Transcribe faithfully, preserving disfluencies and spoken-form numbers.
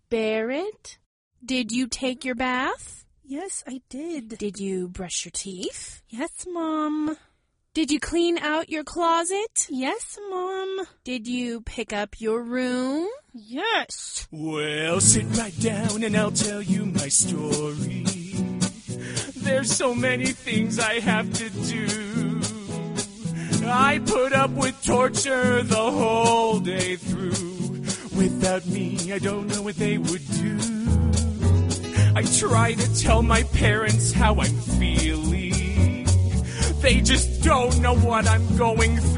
Barrett, did you take your bath? Yes, I did. Did you brush your teeth? Yes, Mom. Did you clean out your closet? Yes, Mom. Did you pick up your room? Yes. Well, sit right down and I'll tell you my story. There's so many things I have to do. I put up with torture the whole day through. Without me, I don't know what they would do. I try to tell my parents how I'm feeling. They just don't know what I'm going through.